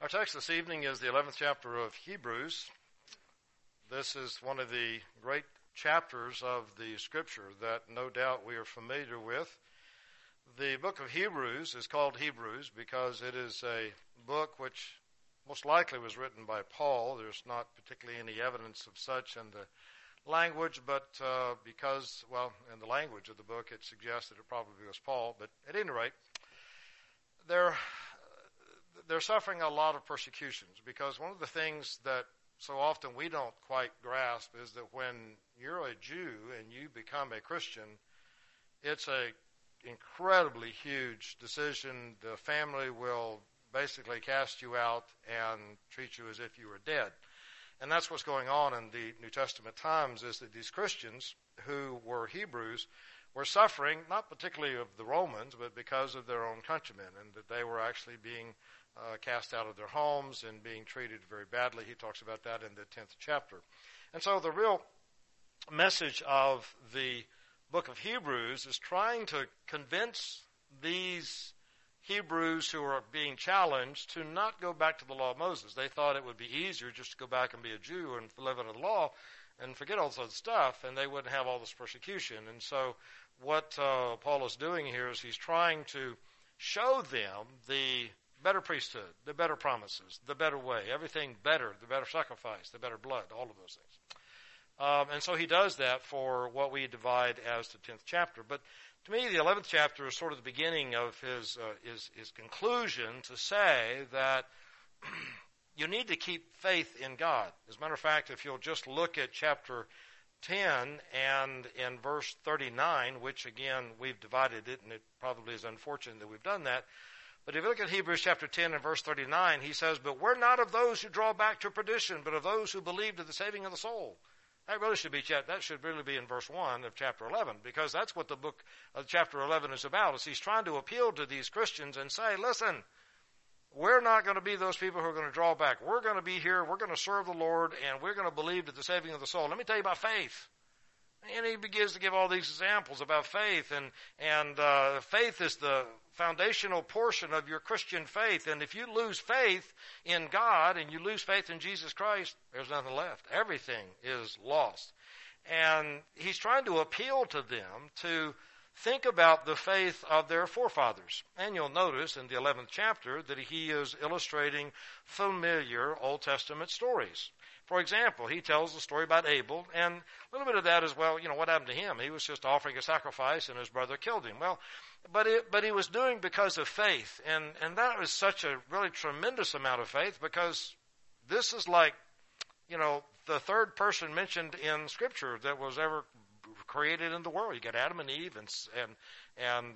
Our text this evening is the 11th chapter of Hebrews. This is one of the great chapters of the Scripture that no doubt we are familiar with. The book of Hebrews is called Hebrews because it is a book which most likely was written by Paul. There's not particularly any evidence of such in the language, but because, in the language of the book it suggests that it probably was Paul. But at any rate, they're suffering a lot of persecutions because one of the things that so often we don't quite grasp is that when you're a Jew and you become a Christian, it's a incredibly huge decision. The family will basically cast you out and treat you as if you were dead. And that's what's going on in the New Testament times, is that these Christians who were Hebrews were suffering, not particularly of the Romans, but because of their own countrymen, and that they were actually being cast out of their homes and being treated very badly. He talks about that in the 10th chapter. And so the real message of the book of Hebrews is trying to convince these Hebrews who are being challenged to not go back to the law of Moses. They thought it would be easier just to go back and be a Jew and live under the law and forget all this other stuff, and they wouldn't have all this persecution. And so what Paul is doing here is he's trying to show them the better priesthood, the better promises, the better way, everything better, the better sacrifice, the better blood, all of those things. And so he does that for what we divide as the 10th chapter. But to me, the 11th chapter is sort of the beginning of his conclusion to say that you need to keep faith in God. As a matter of fact, if you'll just look at chapter 10 and in verse 39, which again, we've divided it, and it probably is unfortunate that we've done that. But if you look at Hebrews chapter 10 and verse 39, he says, "But we're not of those who draw back to perdition, but of those who believe to the saving of the soul." That should really be in verse 1 of chapter 11, because that's what the book of chapter 11 is about. Is he's trying to appeal to these Christians and say, listen, we're not going to be those people who are going to draw back. We're going to be here, we're going to serve the Lord, and we're going to believe to the saving of the soul. Let me tell you about faith. And he begins to give all these examples about faith, and faith is the foundational portion of your Christian faith. And if you lose faith in God and you lose faith in Jesus Christ, there's nothing left. Everything is lost. And he's trying to appeal to them to think about the faith of their forefathers. And you'll notice in the 11th chapter that he is illustrating familiar Old Testament stories. For example, he tells the story about Abel, and a little bit of that as well, what happened to him? He was just offering a sacrifice, and his brother killed him. Well, but he was doing because of faith, and that was such a really tremendous amount of faith, because this is like, the third person mentioned in Scripture that was ever created in the world. You got Adam and Eve and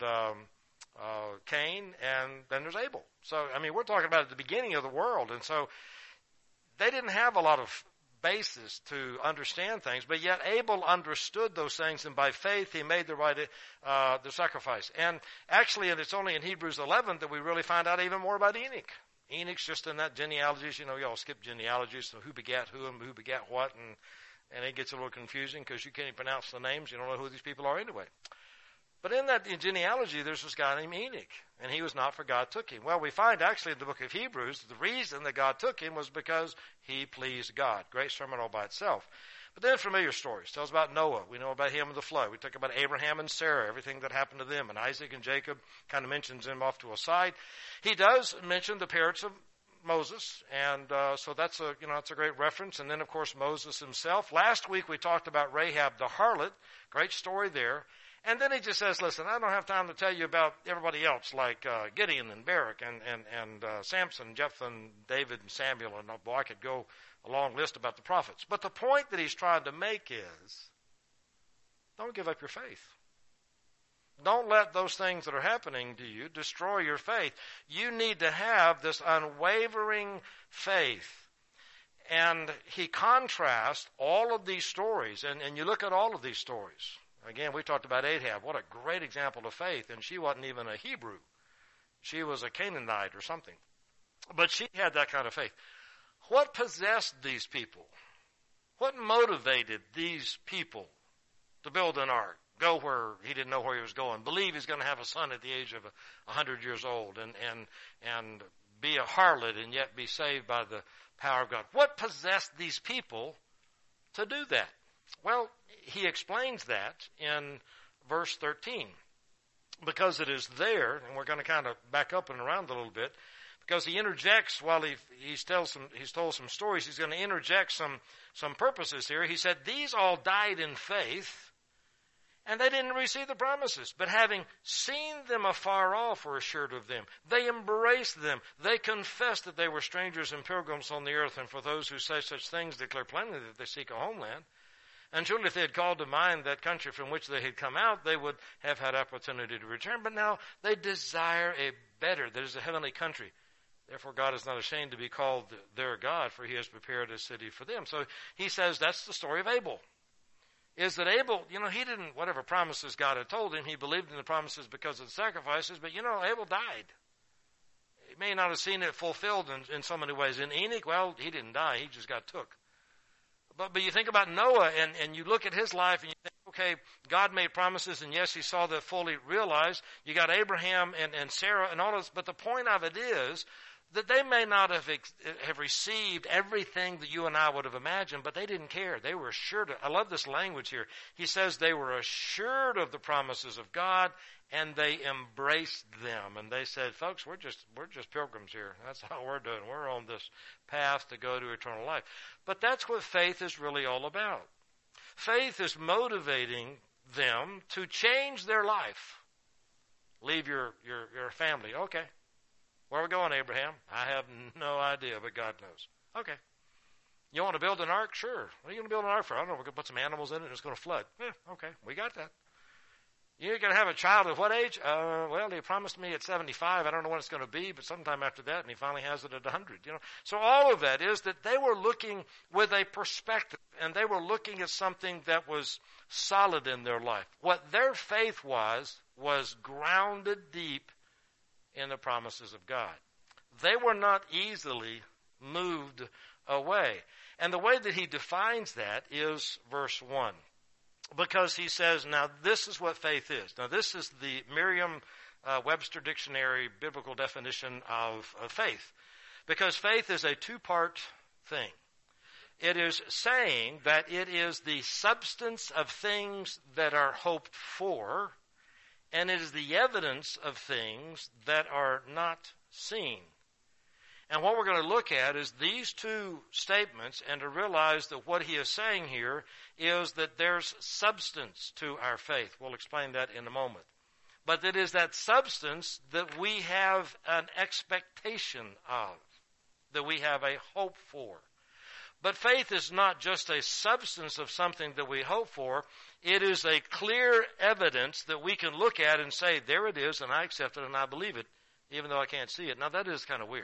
Cain, and then there's Abel. So, we're talking about at the beginning of the world, and so they didn't have a lot of basis to understand things, but yet Abel understood those things, and by faith he made the sacrifice. And actually, and it's only in Hebrews 11 that we really find out even more about Enoch. Enoch's just in that genealogies. Y'all skip genealogies, so who begat who and who begat what, and it gets a little confusing because you can't even pronounce the names. You don't know who these people are anyway. But in that genealogy, there's this guy named Enoch, and he was not, for God took him. Well, we find actually in the book of Hebrews, the reason that God took him was because he pleased God. Great sermon all by itself. But then familiar stories. Tells about Noah. We know about him and the flood. We talk about Abraham and Sarah, everything that happened to them, and Isaac and Jacob, kind of mentions them off to a side. He does mention the parents of Moses, and so that's a great reference. And then, of course, Moses himself. Last week we talked about Rahab the harlot. Great story there. And then he just says, listen, I don't have time to tell you about everybody else, like Gideon and Barak and Samson, Jephthah, and David and Samuel, and boy, I could go a long list about the prophets. But the point that he's trying to make is, don't give up your faith. Don't let those things that are happening to you destroy your faith. You need to have this unwavering faith. And he contrasts all of these stories, and you look at all of these stories. Again, we talked about Ahab. What a great example of faith. And she wasn't even a Hebrew. She was a Canaanite or something. But she had that kind of faith. What possessed these people? What motivated these people to build an ark? Go where he didn't know where he was going. Believe he's going to have a son at the age of 100 years old. And be a harlot and yet be saved by the power of God? What possessed these people to do that? Well, he explains that in verse 13. Because it is there, and we're going to kind of back up and around a little bit, because he interjects while he's told some stories, he's going to interject some purposes here. He said, these all died in faith, and they didn't receive the promises, but having seen them afar off were assured of them. They embraced them. They confessed that they were strangers and pilgrims on the earth, and for those who say such things declare plainly that they seek a homeland. And surely if they had called to mind that country from which they had come out, they would have had opportunity to return. But now they desire a better, that is a heavenly country. Therefore God is not ashamed to be called their God, for he has prepared a city for them. So he says that's the story of Abel. Is that Abel, he didn't, whatever promises God had told him, he believed in the promises because of the sacrifices, but Abel died. He may not have seen it fulfilled in so many ways. In Enoch, well, he didn't die, he just got took. But you think about Noah, and you look at his life, and you think, okay, God made promises, and yes, he saw that fully realized. You got Abraham and Sarah and all this, but the point of it is that they may not have received everything that you and I would have imagined, but they didn't care. They were assured. I love this language here. He says they were assured of the promises of God, and they embraced them. And they said, folks, we're just pilgrims here. That's how we're doing. We're on this path to go to eternal life. But that's what faith is really all about. Faith is motivating them to change their life. Leave your family. Okay. Where are we going, Abraham? I have no idea, but God knows. Okay. You want to build an ark? Sure. What are you going to build an ark for? I don't know. We're going to put some animals in it and it's going to flood. Yeah, okay. We got that. You're going to have a child at what age? Well, he promised me at 75. I don't know when it's going to be, but sometime after that, and he finally has it at 100. So all of that is that they were looking with a perspective, and they were looking at something that was solid in their life. What their faith was grounded deep in the promises of God. They were not easily moved away. And the way that he defines that is verse 1. Because he says, now this is what faith is. Now this is the Merriam-Webster Dictionary biblical definition of faith. Because faith is a two-part thing. It is saying that it is the substance of things that are hoped for, and it is the evidence of things that are not seen. And what we're going to look at is these two statements, and to realize that what he is saying here is that there's substance to our faith. We'll explain that in a moment. But it is that substance that we have an expectation of, that we have a hope for. But faith is not just a substance of something that we hope for. It is a clear evidence that we can look at and say, there it is, and I accept it and I believe it, even though I can't see it. Now that is kind of weird.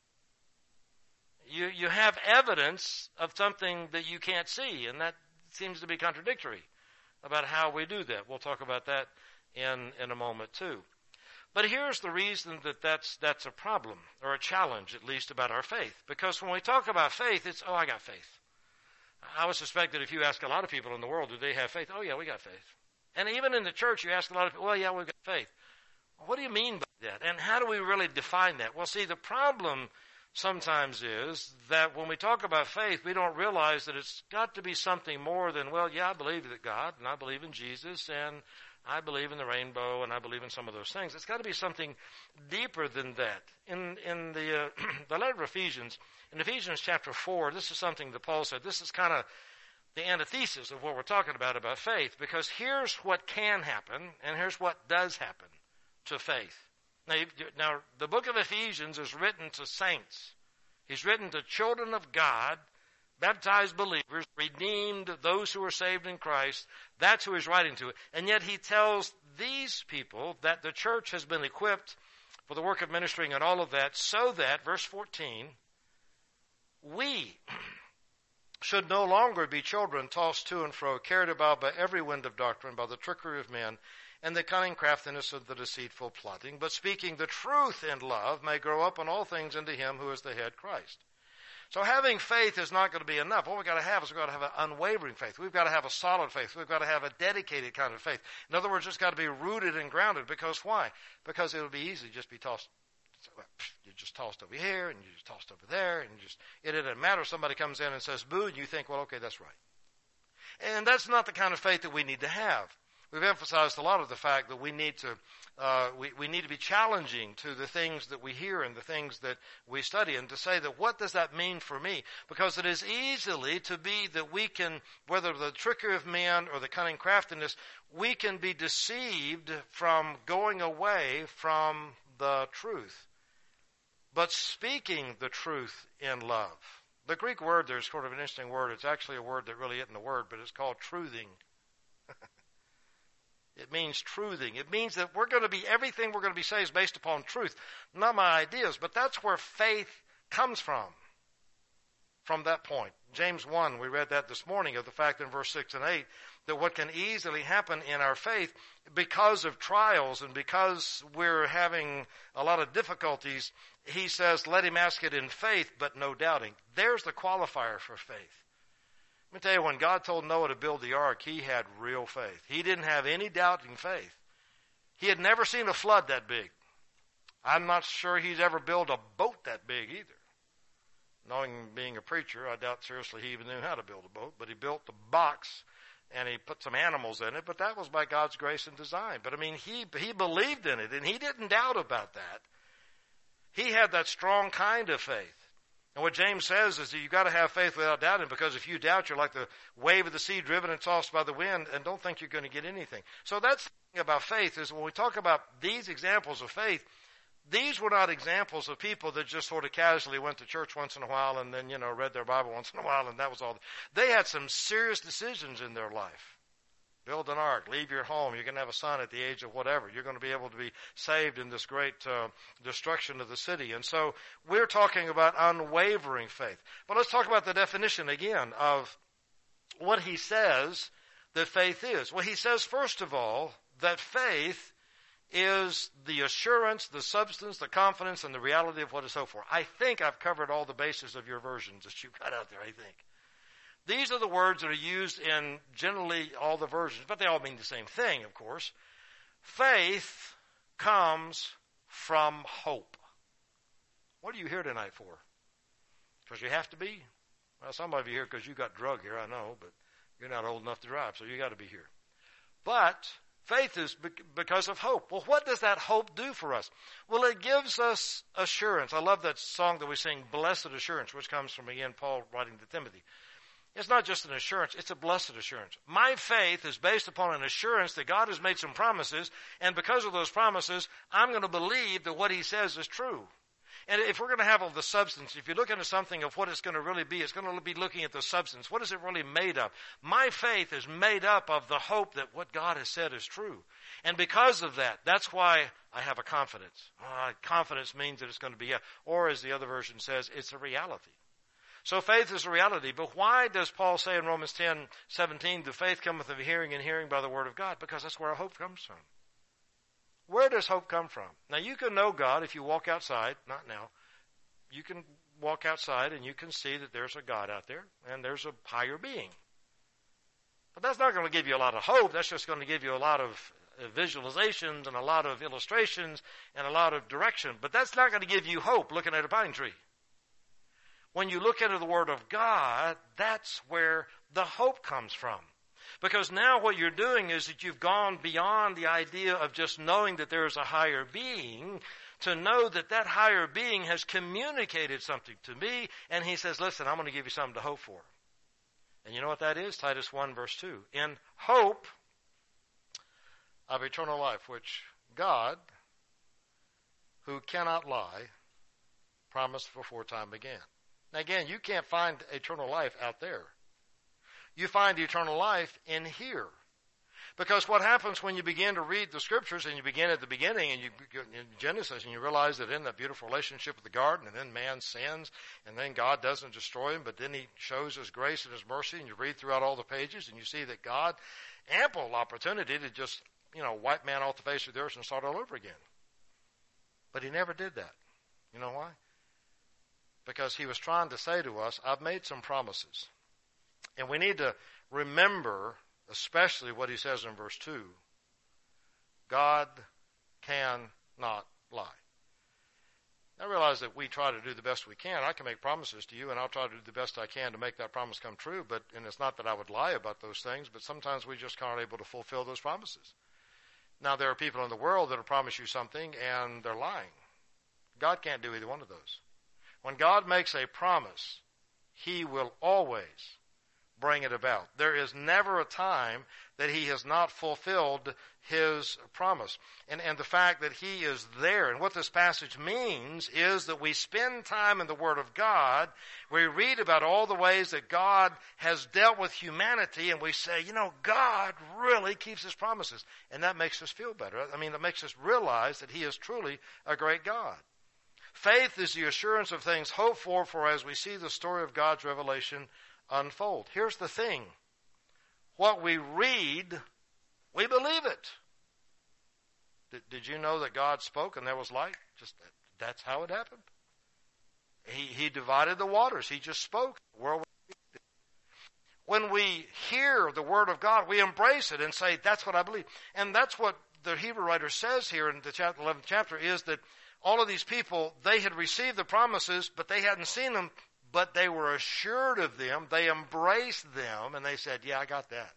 You have evidence of something that you can't see, and that seems to be contradictory about how we do that. We'll talk about that in a moment too. But here's the reason that that's a problem, or a challenge at least, about our faith. Because when we talk about faith, it's, I got faith. I would suspect that if you ask a lot of people in the world, do they have faith? Oh yeah, we got faith. And even in the church, you ask a lot of people, well, yeah, we've got faith. What do you mean by that? And how do we really define that? Well, see, the problem sometimes is that when we talk about faith, we don't realize that it's got to be something more than, well, yeah, I believe that God, and I believe in Jesus, and I believe in the rainbow, and I believe in some of those things. It's got to be something deeper than that. In the letter of Ephesians, in Ephesians chapter 4, this is something that Paul said. This is kind of the antithesis of what we're talking about faith, because here's what can happen, and here's what does happen to faith. Now, the book of Ephesians is written to saints. He's written to children of God, baptized believers, redeemed, those who are saved in Christ. That's who he's writing to. And yet he tells these people that the church has been equipped for the work of ministering and all of that, so that, verse 14, we should no longer be children tossed to and fro, carried about by every wind of doctrine, by the trickery of men, and the cunning craftiness of the deceitful plotting, but speaking the truth in love may grow up in all things into him who is the head, Christ. So having faith is not going to be enough. What we've got to have is we've got to have an unwavering faith. We've got to have a solid faith. We've got to have a dedicated kind of faith. In other words, it's got to be rooted and grounded. Because why? Because it would be easy to just be tossed You just tossed over here, and you just tossed over there, and it doesn't matter if somebody comes in and says boo, and you think, well, okay, that's right. And that's not the kind of faith that we need to have. We've emphasized a lot of the fact that we need to be challenging to the things that we hear and the things that we study, and to say that what does that mean for me? Because it is easily to be that we can, whether the trickery of men or the cunning craftiness, we can be deceived from going away from the truth. But speaking the truth in love. The Greek word there is sort of an interesting word. It's actually a word that really isn't a word, but it's called truthing. It means truthing. It means that everything we're going to be saying is based upon truth. Not my ideas, but that's where faith comes from that point. James 1, we read that this morning, of the fact in verse 6 and 8, that what can easily happen in our faith because of trials and because we're having a lot of difficulties, he says, let him ask it in faith, but no doubting. There's the qualifier for faith. Let me tell you, when God told Noah to build the ark, he had real faith. He didn't have any doubting faith. He had never seen a flood that big. I'm not sure he's ever built a boat that big either. Knowing being a preacher, I doubt seriously he even knew how to build a boat, but he built the box and he put some animals in it, but that was by God's grace and design. But I mean, he believed in it, and he didn't doubt about that. He had that strong kind of faith. And what James says is that you've got to have faith without doubting, because if you doubt, you're like the wave of the sea driven and tossed by the wind, and don't think you're going to get anything. So that's the thing about faith, is when we talk about these examples of faith, these were not examples of people that just sort of casually went to church once in a while and then, read their Bible once in a while, and that was all. They had some serious decisions in their life. Build an ark, leave your home, you're going to have a son at the age of whatever. You're going to be able to be saved in this great destruction of the city. And so we're talking about unwavering faith. But let's talk about the definition again of what he says that faith is. Well, he says, first of all, that faith is the assurance, the substance, the confidence, and the reality of what is hoped for. I think I've covered all the bases of your versions that you've got out there, I think. These are the words that are used in generally all the versions, but they all mean the same thing, of course. Faith comes from hope. What are you here tonight for? Because you have to be? Well, some of you here because you got drug here, I know, but you're not old enough to drive, so you got to be here. But faith is because of hope. Well, what does that hope do for us? Well, it gives us assurance. I love that song that we sing, Blessed Assurance, which comes from, again, Paul writing to Timothy. It's not just an assurance, it's a blessed assurance. My faith is based upon an assurance that God has made some promises, and because of those promises, I'm going to believe that what he says is true. And if we're going to have all the substance, if you look into something of what it's going to really be, it's going to be looking at the substance. What is it really made of? My faith is made up of the hope that what God has said is true. And because of that, that's why I have a confidence. Confidence means that it's going to be, or as the other version says, it's a reality. So faith is a reality. But why does Paul say in Romans 10:17, the faith cometh of hearing, and hearing by the word of God? Because that's where our hope comes from. Where does hope come from? Now, you can know God if you walk outside. Not now. You can walk outside and you can see that there's a God out there and there's a higher being. But that's not going to give you a lot of hope. That's just going to give you a lot of visualizations and a lot of illustrations and a lot of direction. But that's not going to give you hope looking at a pine tree. When you look into the Word of God, that's where the hope comes from. Because now what you're doing is that you've gone beyond the idea of just knowing that there is a higher being to know that that higher being has communicated something to me, and he says, listen, I'm going to give you something to hope for. And you know what that is? Titus 1 verse 2. In hope of eternal life, which God, who cannot lie, promised before time began. Now again, you can't find eternal life out there. You find eternal life in here. Because what happens when you begin to read the scriptures, and you begin at the beginning, and you in Genesis, and you realize that in that beautiful relationship with the garden, and then man sins, and then God doesn't destroy him, but then he shows his grace and his mercy, and you read throughout all the pages, and you see that God, ample opportunity to just, wipe man off the face of the earth and start all over again. But he never did that. You know why? Because he was trying to say to us, I've made some promises. And we need to remember, especially what he says in verse 2, God cannot lie. I realize that we try to do the best we can. I can make promises to you, and I'll try to do the best I can to make that promise come true. And it's not that I would lie about those things, but sometimes we just aren't able to fulfill those promises. Now, there are people in the world that will promise you something, and they're lying. God can't do either one of those. When God makes a promise, He will always bring it about. There is never a time that He has not fulfilled His promise. And the fact that He is there, and what this passage means is that we spend time in the Word of God, we read about all the ways that God has dealt with humanity, and we say, God really keeps His promises. And that makes us feel better. It makes us realize that He is truly a great God. Faith is the assurance of things hoped for as we see the story of God's revelation unfold. Here's the thing. What we read, we believe it. Did you know that God spoke and there was light? That's how it happened. He divided the waters. He just spoke. The world was created. When we hear the Word of God, we embrace it and say, that's what I believe. And that's what the Hebrew writer says here in the 11th chapter, is that all of these people, they had received the promises, but they hadn't seen them, but they were assured of them. They embraced them, and they said, yeah, I got that.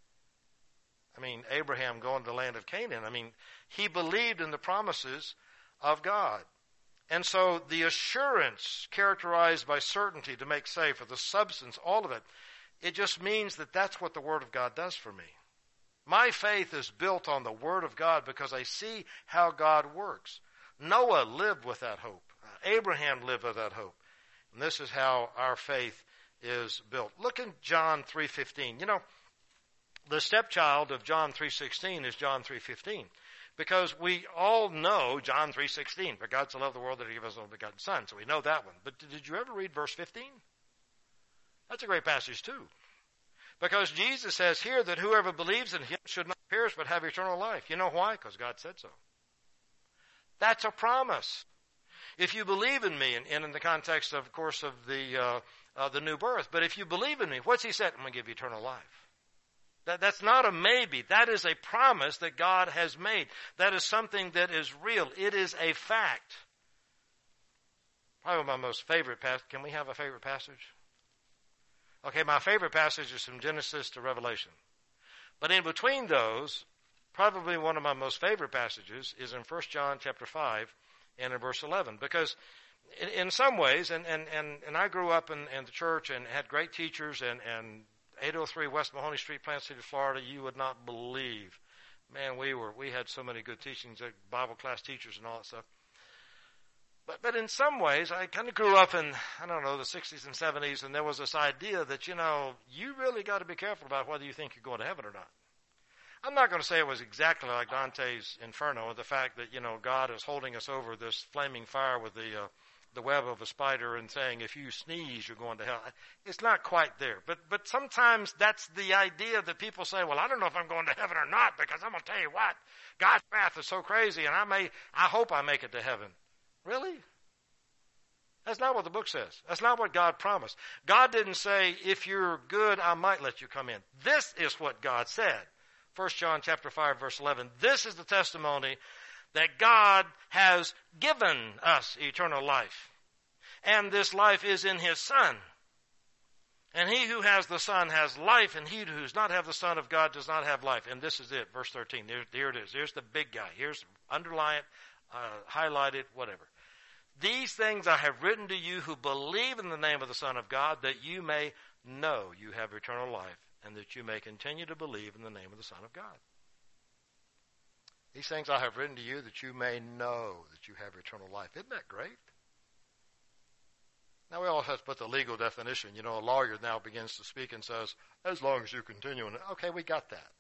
Abraham going to the land of Canaan, he believed in the promises of God. And so the assurance characterized by certainty to make safe, or the substance, all of it, it just means that that's what the Word of God does for me. My faith is built on the Word of God because I see how God works. Noah lived with that hope. Abraham lived with that hope. And this is how our faith is built. Look in John 3:15. The stepchild of John 3:16 is John 3:15. Because we all know John 3:16. For God so loved the world that He gave His only begotten Son. So we know that one. But did you ever read verse 15? That's a great passage too. Because Jesus says here that whoever believes in Him should not perish but have eternal life. You know why? Because God said so. That's a promise. If you believe in me, and in the context, of course, of the new birth, but if you believe in me, what's He said? I'm going to give you eternal life. That's not a maybe. That is a promise that God has made. That is something that is real. It is a fact. Probably my most favorite passage. Can we have a favorite passage? Okay, my favorite passage is from Genesis to Revelation. But in between those, probably one of my most favorite passages is in 1 John chapter 5 and in verse 11. Because in some ways, and I grew up in the church and had great teachers, and 803 West Mahoney Street, Plant City, Florida, you would not believe. Man, we had so many good teachings, Bible class teachers and all that stuff. But in some ways, I kind of grew up in, the 60s and 70s, and there was this idea that, you really got to be careful about whether you think you're going to heaven or not. I'm not going to say it was exactly like Dante's Inferno, the fact that, God is holding us over this flaming fire with the web of a spider and saying, if you sneeze, you're going to hell. It's not quite there. But sometimes that's the idea that people say, well, I don't know if I'm going to heaven or not, because I'm going to tell you what, God's wrath is so crazy, and I hope I make it to heaven. Really? That's not what the book says. That's not what God promised. God didn't say, if you're good, I might let you come in. This is what God said. 1 John chapter 5, verse 11. This is the testimony that God has given us eternal life. And this life is in His Son. And he who has the Son has life, and he who does not have the Son of God does not have life. And this is it, verse 13. Here it is. Here's the big guy. Here's, underline it, highlight it, whatever. These things I have written to you who believe in the name of the Son of God, that you may know you have eternal life, and that you may continue to believe in the name of the Son of God. These things I have written to you that you may know that you have eternal life. Isn't that great? Now we all have to put the legal definition. A lawyer now begins to speak and says, as long as you continue. Okay, we got that.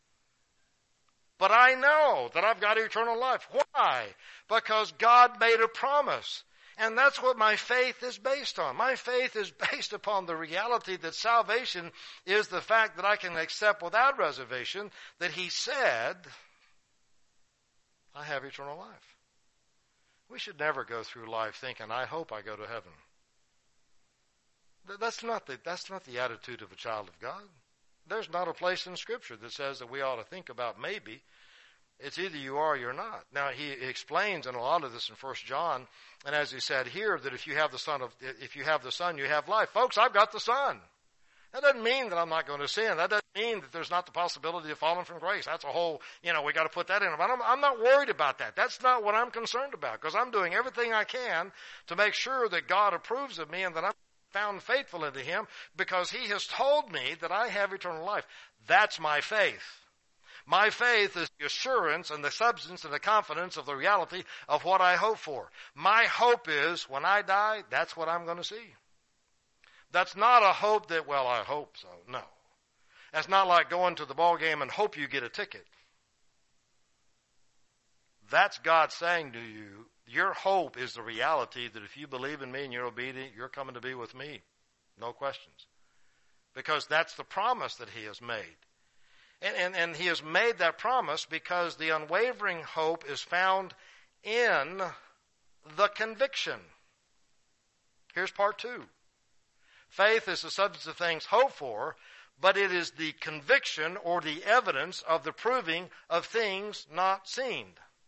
But I know that I've got eternal life. Why? Because God made a promise. And that's what my faith is based on. My faith is based upon the reality that salvation is the fact that I can accept without reservation that He said, I have eternal life. We should never go through life thinking, I hope I go to heaven. That's not the attitude of a child of God. There's not a place in Scripture that says that we ought to think about maybe. It's either you are or you're not. Now, he explains in a lot of this in 1 John, and as he said here, that if you have the Son, you have life. Folks, I've got the Son. That doesn't mean that I'm not going to sin. That doesn't mean that there's not the possibility of falling from grace. That's a whole, we got to put that in. But I'm not worried about that. That's not what I'm concerned about, because I'm doing everything I can to make sure that God approves of me and that I'm found faithful into Him, because He has told me that I have eternal life. That's my faith. My faith is the assurance and the substance and the confidence of the reality of what I hope for. My hope is when I die, that's what I'm going to see. That's not a hope that, well, I hope so. No. That's not like going to the ball game and hope you get a ticket. That's God saying to you, your hope is the reality that if you believe in me and you're obedient, you're coming to be with me. No questions. Because that's the promise that He has made. And He has made that promise because the unwavering hope is found in the conviction. Here's part 2. Faith is the substance of things hoped for, but it is the conviction or the evidence of the proving of things not seen.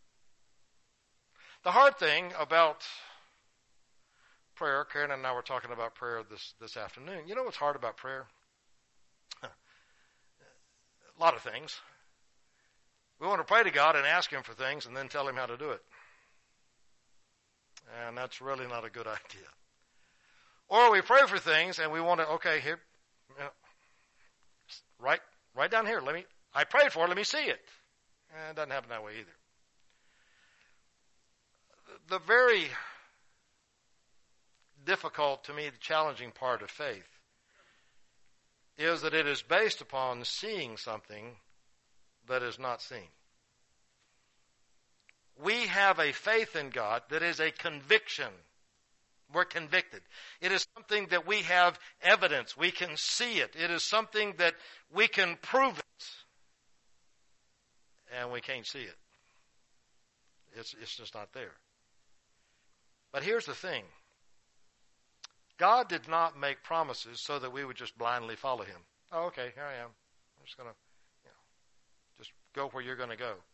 The hard thing about prayer, Karen and I were talking about prayer this afternoon. You know what's hard about prayer? A lot of things. We want to pray to God and ask Him for things and then tell Him how to do it. And that's really not a good idea. Or we pray for things and we want to, okay, here, right down here. I prayed for it, let me see it. And it doesn't happen that way either. The very difficult, to me, the challenging part of faith is that it is based upon seeing something that is not seen. We have a faith in God that is a conviction. We're convicted. It is something that we have evidence. We can see it. It is something that we can prove it. And we can't see it. It's just not there. But here's the thing. God did not make promises so that we would just blindly follow Him. Oh, okay, here I am. I'm just going to, just go where you're going to go.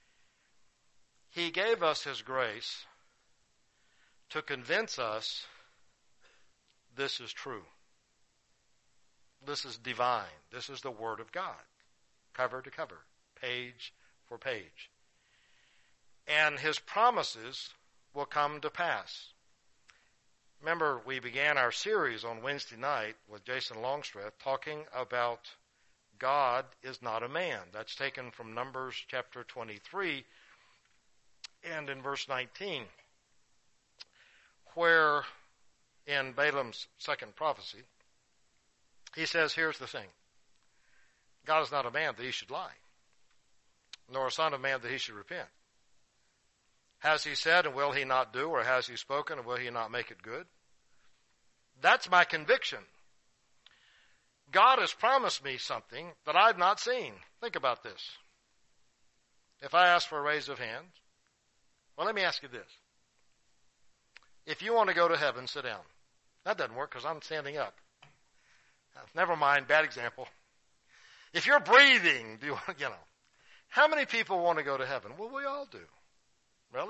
He gave us His grace to convince us this is true. This is divine. This is the Word of God, cover to cover, page for page. And His promises will come to pass. Remember, we began our series on Wednesday night with Jason Longstreth talking about God is not a man. That's taken from Numbers chapter 23 and in verse 19, where in Balaam's second prophecy, he says, here's the thing. God is not a man that He should lie, nor a son of man that He should repent. Has He said, and will He not do? Or has He spoken, and will He not make it good? That's my conviction. God has promised me something that I've not seen. Think about this. If I ask for a raise of hands, well, let me ask you this. If you want to go to heaven, sit down. That doesn't work because I'm standing up. Never mind, bad example. If you're breathing, how many people want to go to heaven? Well, we all do. Really?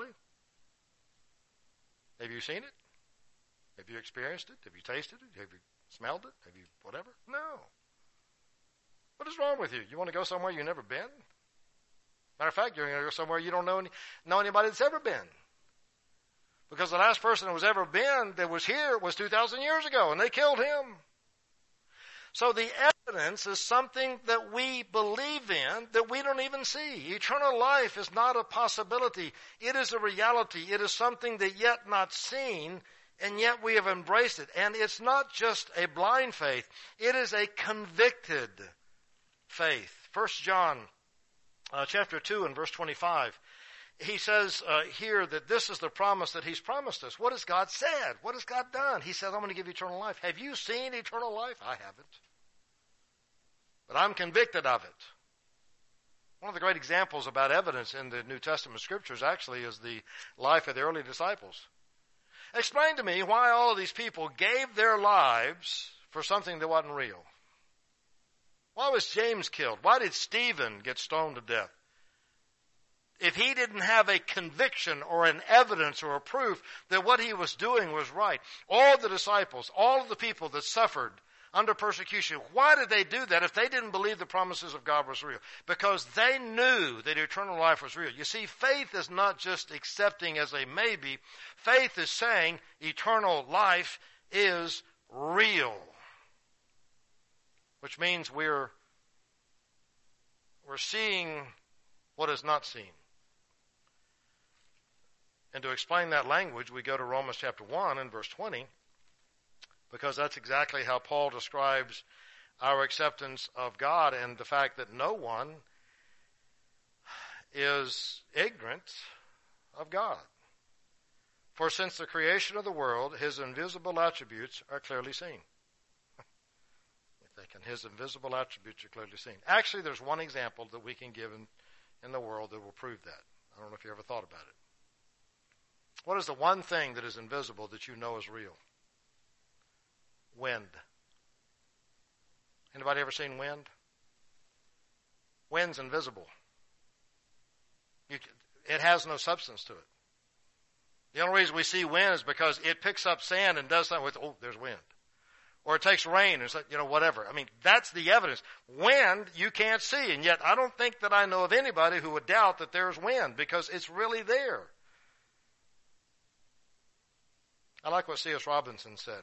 Have you seen it? Have you experienced it? Have you tasted it? Have you smelled it? Have you whatever? No. What is wrong with you? You want to go somewhere you've never been? Matter of fact, you're going to go somewhere you don't know anybody that's ever been. Because the last person that was ever been that was here was 2,000 years ago, and they killed him. So the evidence is something that we believe in that we don't even see. Eternal life is not a possibility. It is a reality. It is something that yet not seen, and yet we have embraced it. And it's not just a blind faith. It is a convicted faith. 1 John chapter 2 and verse 25. He says here that this is the promise that He's promised us. What has God said? What has God done? He says, I'm going to give you eternal life. Have you seen eternal life? I haven't. But I'm convicted of it. One of the great examples about evidence in the New Testament scriptures actually is the life of the early disciples. Explain to me why all of these people gave their lives for something that wasn't real. Why was James killed? Why did Stephen get stoned to death? if he didn't have a conviction or an evidence or a proof that what he was doing was right. All the disciples, all of the people that suffered under persecution, why did they do that if they didn't believe the promises of God was real? Because they knew that eternal life was real. You see, faith is not just accepting as a maybe. Faith is saying eternal life is real. Which means we're seeing what is not seen. And to explain that language, we go to Romans chapter 1 and verse 20, because that's exactly how Paul describes our acceptance of God and the fact that no one is ignorant of God. For since the creation of the world, his invisible attributes are clearly seen. His invisible attributes are clearly seen. Actually, there's one example that we can give in the world that will prove that. I don't know if you ever thought about it. What is the one thing that is invisible that you know is real? Wind. Anybody ever seen wind? Wind's invisible. It has no substance to it. The only reason we see wind is because it picks up sand and does something with, there's wind. Or it takes rain, or whatever. I mean, that's the evidence. Wind you can't see, and yet I don't think that I know of anybody who would doubt that there's wind, because it's really there. I like what C.S. Robinson said.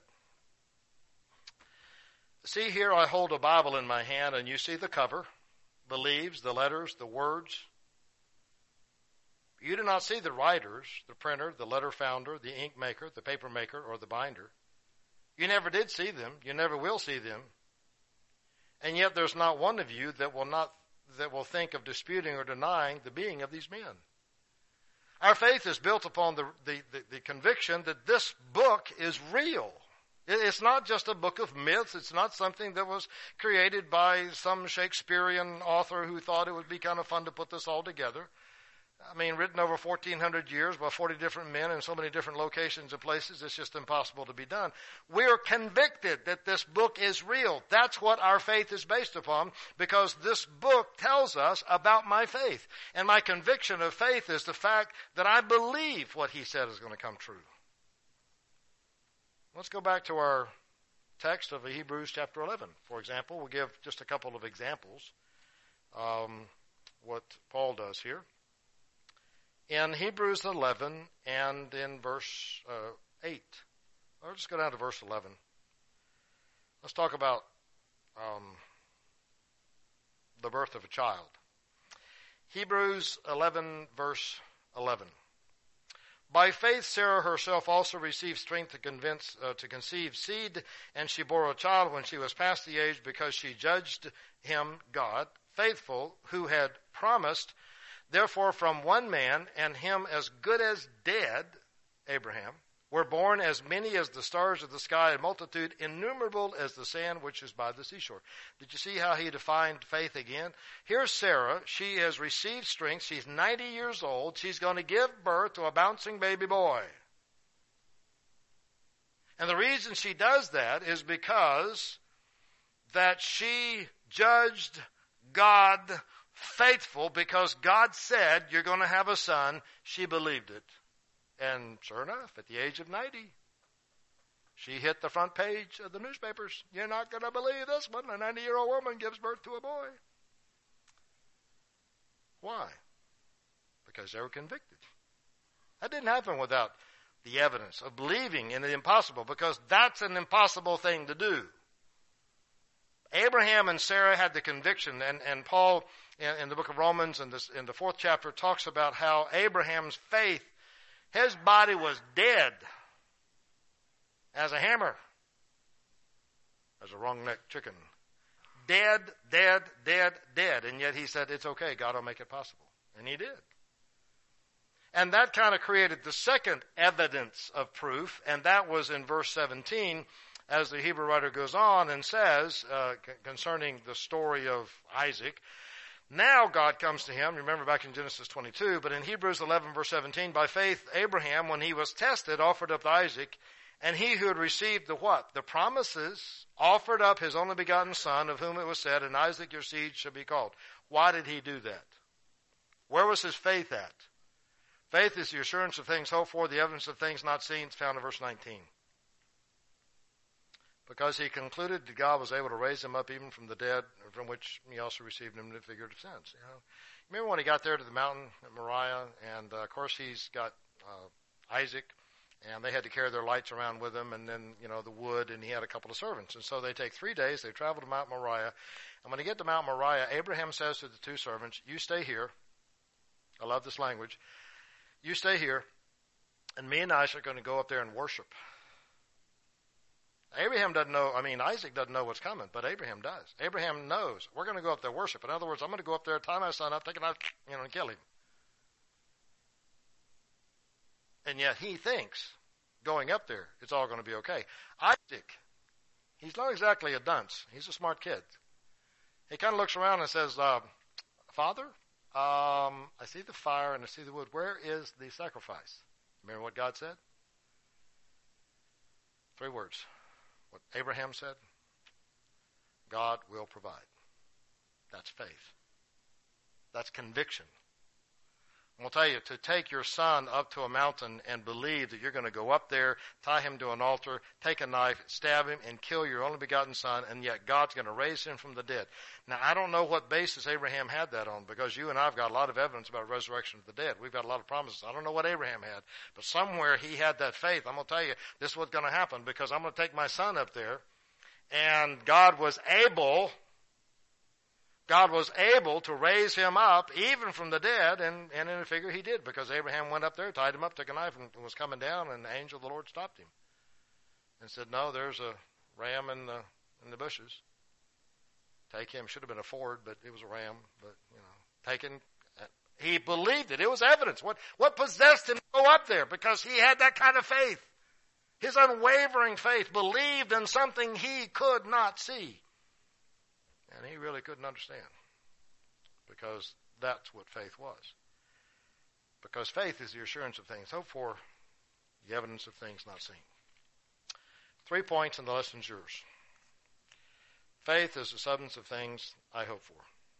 See, here I hold a Bible in my hand, and you see the cover, the leaves, the letters, the words. You do not see the writers, the printer, the letter founder, the ink maker, the paper maker, or the binder. You never did see them. You never will see them. And yet there's not one of you that will think of disputing or denying the being of these men. Our faith is built upon the conviction that this book is real. It's not just a book of myths. It's not something that was created by some Shakespearean author who thought it would be kind of fun to put this all together. I mean, written over 1,400 years by 40 different men in so many different locations and places, it's just impossible to be done. We're convicted that this book is real. That's what our faith is based upon, because this book tells us about my faith. And my conviction of faith is the fact that I believe what he said is going to come true. Let's go back to our text of Hebrews chapter 11. For example, we'll give just a couple of examples what Paul does here. In Hebrews 11 and in verse 8. I'll just go down to verse 11. Let's talk about the birth of a child. Hebrews 11 verse 11. By faith Sarah herself also received strength to conceive seed, and she bore a child when she was past the age, because she judged him, God, faithful, who had promised. Therefore, from one man, and him as good as dead, Abraham, were born as many as the stars of the sky, a multitude innumerable as the sand which is by the seashore. Did you see how he defined faith again? Here's Sarah. She has received strength. She's 90 years old. She's going to give birth to a bouncing baby boy. And the reason she does that is because that she judged God faithful, because God said, you're going to have a son. She believed it. And sure enough, at the age of 90, she hit the front page of the newspapers. You're not going to believe this one. A 90-year-old woman gives birth to a boy. Why? Because they were convicted. That didn't happen without the evidence of believing in the impossible, because that's an impossible thing to do. Abraham and Sarah had the conviction, and Paul in the book of Romans in the 4th chapter talks about how Abraham's faith, his body was dead as a hammer, as a wrong-necked chicken. Dead, dead, dead, dead. And yet he said, it's okay, God will make it possible. And he did. And that kind of created the second evidence of proof, and that was in verse 17, as the Hebrew writer goes on and says, concerning the story of Isaac. Now God comes to him, remember back in Genesis 22, but in Hebrews 11 verse 17, by faith Abraham, when he was tested, offered up Isaac, and he who had received the what? The promises, offered up his only begotten son, of whom it was said, in Isaac your seed shall be called. Why did he do that? Where was his faith at? Faith is the assurance of things hoped for, the evidence of things not seen. It's found in verse 19. Because he concluded that God was able to raise him up even from the dead, from which he also received him in a figurative sense. You know? Remember when he got there to the mountain at Moriah, and of course he's got Isaac, and they had to carry their lights around with them, and then, you know, the wood, and he had a couple of servants. And so they take 3 days, they travel to Mount Moriah, and when they get to Mount Moriah, Abraham says to the 2 servants, you stay here. I love this language. You stay here, and me and Isaac are going to go up there and worship. Abraham doesn't know, Isaac doesn't know what's coming, but Abraham does. Abraham knows, we're going to go up there and worship. In other words, I'm going to go up there, tie my son up, take a knife, and kill him. And yet he thinks, going up there, it's all going to be okay. Isaac, he's not exactly a dunce. He's a smart kid. He kind of looks around and says, Father, I see the fire and I see the wood. Where is the sacrifice? Remember what God said? 3 words. What Abraham said? God will provide. That's faith. That's conviction. I'm going to tell you, to take your son up to a mountain and believe that you're going to go up there, tie him to an altar, take a knife, stab him, and kill your only begotten son, and yet God's going to raise him from the dead. Now, I don't know what basis Abraham had that on, because you and I have got a lot of evidence about resurrection of the dead. We've got a lot of promises. I don't know what Abraham had, but somewhere he had that faith. I'm going to tell you, this is what's going to happen, because I'm going to take my son up there, and God was able to raise him up even from the dead, and in a figure he did, because Abraham went up there, tied him up, took a knife, and was coming down, and the angel of the Lord stopped him and said, no, there's a ram in the bushes. Take him. Should have been a Ford, but it was a ram. But, taken. He believed it. It was evidence. What possessed him to go up there? Because he had that kind of faith. His unwavering faith believed in something he could not see. And he really couldn't understand, because that's what faith was. Because faith is the assurance of things hoped for, the evidence of things not seen. 3 points, and the lesson's yours. Faith is the substance of things I hope for.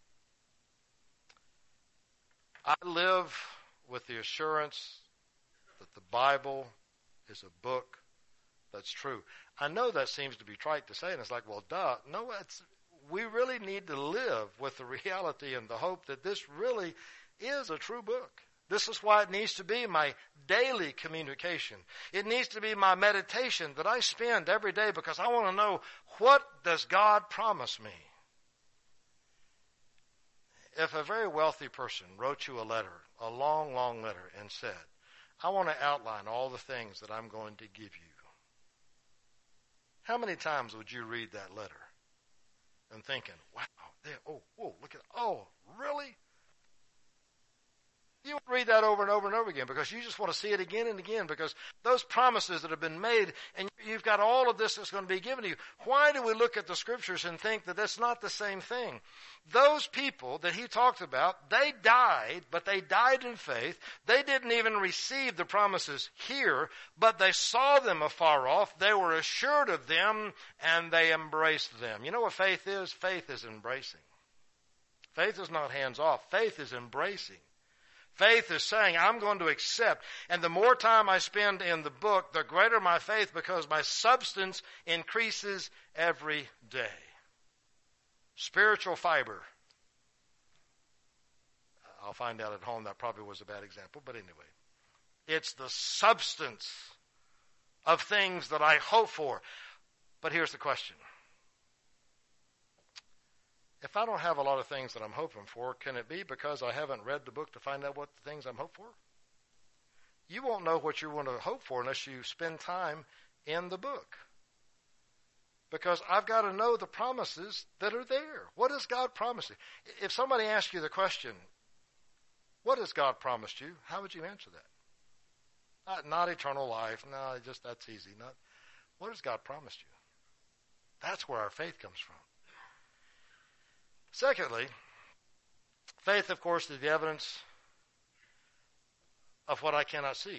I live with the assurance that the Bible is a book that's true. I know that seems to be trite to say, and it's like, well, duh. No, we really need to live with the reality and the hope that this really is a true book. This is why it needs to be my daily communication. It needs to be my meditation that I spend every day, because I want to know, what does God promise me? If a very wealthy person wrote you a letter, a long, long letter, and said, I want to outline all the things that I'm going to give you, how many times would you read that letter and thinking, wow, look at, really? You would read that over and over and over again, because you just want to see it again and again, because those promises that have been made, and you've got all of this that's going to be given to you. Why do we look at the scriptures and think that that's not the same thing? Those people that he talked about, they died, but they died in faith. They didn't even receive the promises here, but they saw them afar off. They were assured of them, and they embraced them. You know what faith is? Faith is embracing. Faith is not hands off. Faith is embracing. Faith is saying, I'm going to accept. And the more time I spend in the book, the greater my faith, because my substance increases every day. Spiritual fiber. I'll find out at home that probably was a bad example, but anyway. It's the substance of things that I hope for. But here's the question. If I don't have a lot of things that I'm hoping for, can it be because I haven't read the book to find out what the things I'm hoping for? You won't know what you want to hope for unless you spend time in the book. Because I've got to know the promises that are there. What does God promise you? If somebody asks you the question, what has God promised you? How would you answer that? Not eternal life. No, that's easy. What has God promised you? That's where our faith comes from. Secondly, faith, of course, is the evidence of what I cannot see.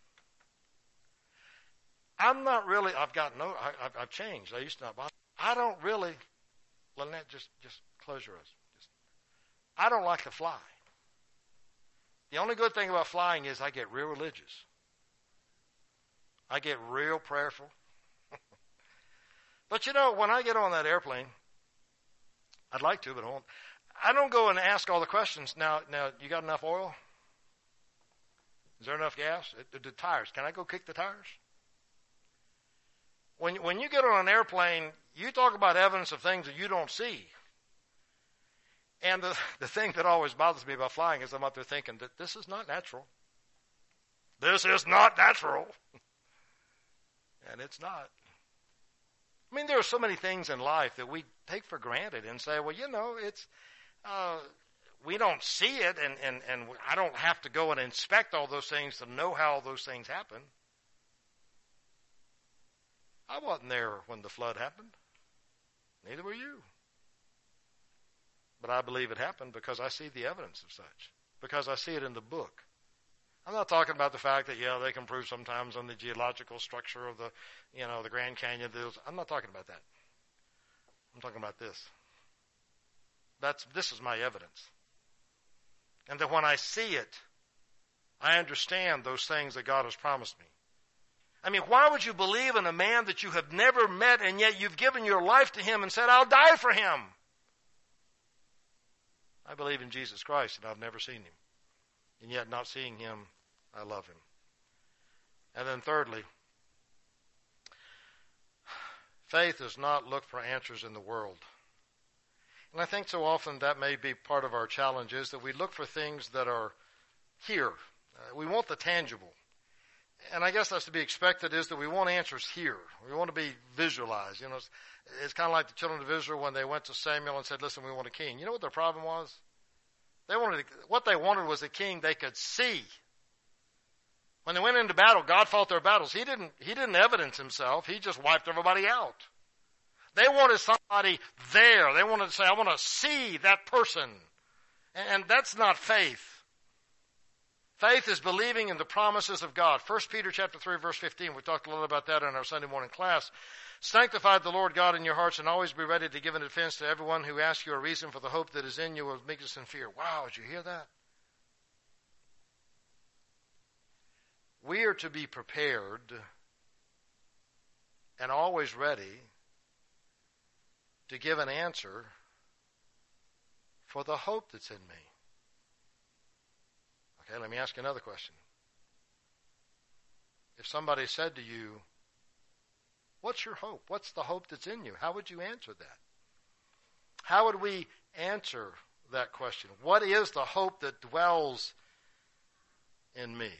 I've changed. I used to not. I don't really, Lynette, just close your eyes. I don't like to fly. The only good thing about flying is I get real religious. I get real prayerful. But when I get on that airplane, I'd like to, but I won't. I don't go and ask all the questions. Now, you got enough oil? Is there enough gas? The tires. Can I go kick the tires? When you get on an airplane, you talk about evidence of things that you don't see. And the thing that always bothers me about flying is I'm up there thinking that this is not natural. This is not natural. And it's not. I mean, there are so many things in life that we take for granted and say, well, it's, we don't see it, and I don't have to go and inspect all those things to know how those things happen. I wasn't there when the flood happened. Neither were you. But I believe it happened because I see the evidence of such, because I see it in the book. I'm not talking about the fact that, they can prove sometimes on the geological structure of the Grand Canyon. I'm not talking about that. I'm talking about this. This is my evidence. And that when I see it, I understand those things that God has promised me. I mean, why would you believe in a man that you have never met and yet you've given your life to him and said, I'll die for him? I believe in Jesus Christ and I've never seen him. And yet not seeing him, I love him. And then thirdly, faith does not look for answers in the world. And I think so often that may be part of our challenge, is that we look for things that are here. We want the tangible. And I guess that's to be expected, is that we want answers here. We want to be visualized. It's kind of like the children of Israel when they went to Samuel and said, listen, we want a king. You know what their problem was? What they wanted was a king they could see. When they went into battle, God fought their battles. He didn't evidence himself. He just wiped everybody out. They wanted somebody there. They wanted to say, I want to see that person. And that's not faith. Faith is believing in the promises of God. 1 Peter chapter 3, verse 15. We talked a little about that in our Sunday morning class. Sanctify the Lord God in your hearts and always be ready to give an defense to everyone who asks you a reason for the hope that is in you with meekness and fear. Wow, did you hear that? We are to be prepared and always ready to give an answer for the hope that's in me. Okay, let me ask you another question. If somebody said to you, what's your hope? What's the hope that's in you? How would you answer that? How would we answer that question? What is the hope that dwells in me?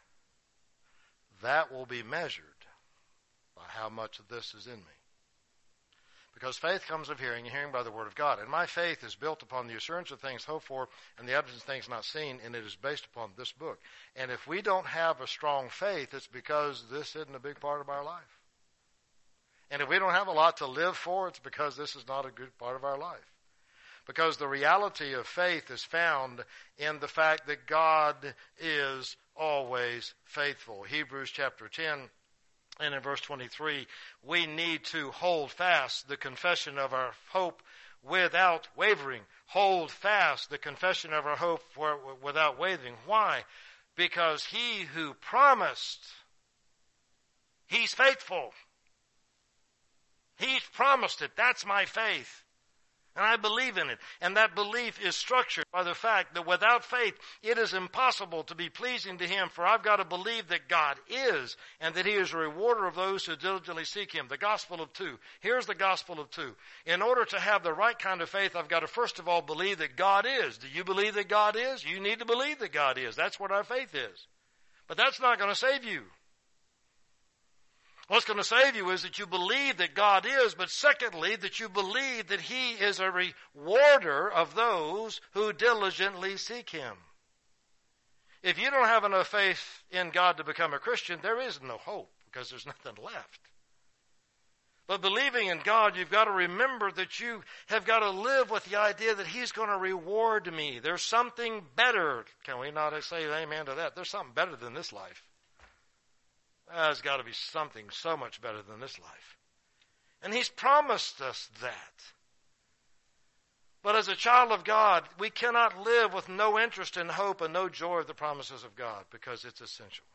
That will be measured by how much of this is in me. Because faith comes of hearing, and hearing by the word of God. And my faith is built upon the assurance of things hoped for and the evidence of things not seen, and it is based upon this book. And if we don't have a strong faith, it's because this isn't a big part of our life. And if we don't have a lot to live for, it's because this is not a good part of our life. Because the reality of faith is found in the fact that God is always faithful. Hebrews chapter 10 and in verse 23, we need to hold fast the confession of our hope without wavering. Hold fast the confession of our hope without wavering. Why? Because he who promised, he's faithful. He's promised it. That's my faith. And I believe in it. And that belief is structured by the fact that without faith, it is impossible to be pleasing to him. For I've got to believe that God is, and that he is a rewarder of those who diligently seek him. The gospel of two. Here's the gospel of two. In order to have the right kind of faith, I've got to first of all believe that God is. Do you believe that God is? You need to believe that God is. That's what our faith is. But that's not going to save you. What's going to save you is that you believe that God is, but secondly, that you believe that he is a rewarder of those who diligently seek him. If you don't have enough faith in God to become a Christian, there is no hope because there's nothing left. But believing in God, you've got to remember that you have got to live with the idea that he's going to reward me. There's something better. Can we not say amen to that? There's something better than this life. There's got to be something so much better than this life. And he's promised us that. But as a child of God, we cannot live with no interest in hope and no joy of the promises of God because it's essential.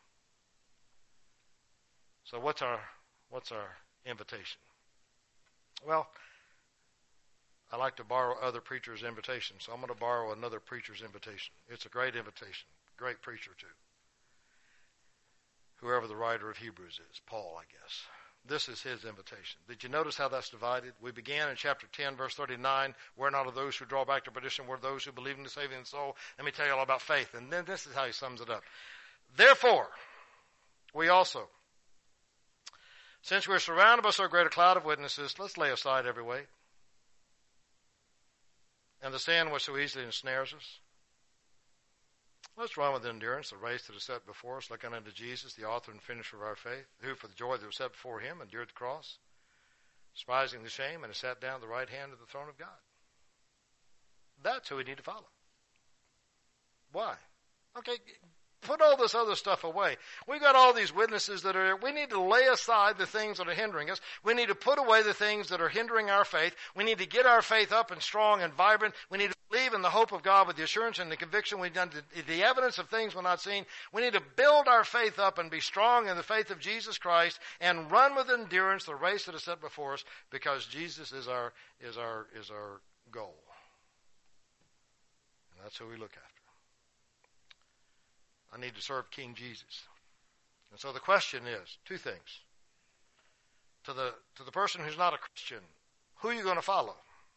So what's our invitation? Well, I like to borrow other preachers' invitations, so I'm going to borrow another preacher's invitation. It's a great invitation. Great preacher, too. Whoever the writer of Hebrews is, Paul, I guess. This is his invitation. Did you notice how that's divided? We began in chapter 10, verse 39. We're not of those who draw back to perdition. We're those who believe in the saving of the soul. Let me tell you all about faith. And then this is how he sums it up. Therefore, we also, since we're surrounded by so great a cloud of witnesses, let's lay aside every weight and the sin which so easily ensnares us. Let's run with endurance the race that is set before us, looking unto Jesus, the author and finisher of our faith, who for the joy that was set before him endured the cross, despising the shame, and has sat down at the right hand of the throne of God. That's who we need to follow. Why? Okay, put all this other stuff away. We've got all these witnesses that are, we need to lay aside the things that are hindering us. We need to put away the things that are hindering our faith. We need to get our faith up and strong and vibrant. We need to believe in the hope of God with the assurance and the conviction we've done, the evidence of things we're not seeing. We need to build our faith up and be strong in the faith of Jesus Christ and run with endurance the race that is set before us because Jesus is our goal. And that's who we look after. I need to serve King Jesus. And so the question is, two things. To the person who's not a Christian, who are you going to follow?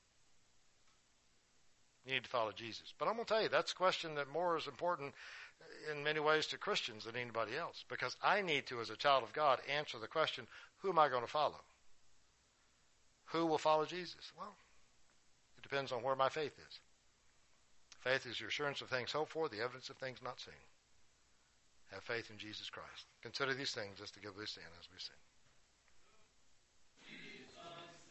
You need to follow Jesus. But I'm going to tell you, that's a question that more is important in many ways to Christians than anybody else. Because I need to, as a child of God, answer the question, who am I going to follow? Who will follow Jesus? Well, it depends on where my faith is. Faith is your assurance of things hoped for, the evidence of things not seen. Have faith in Jesus Christ. Consider these things as to give this stand as we sing.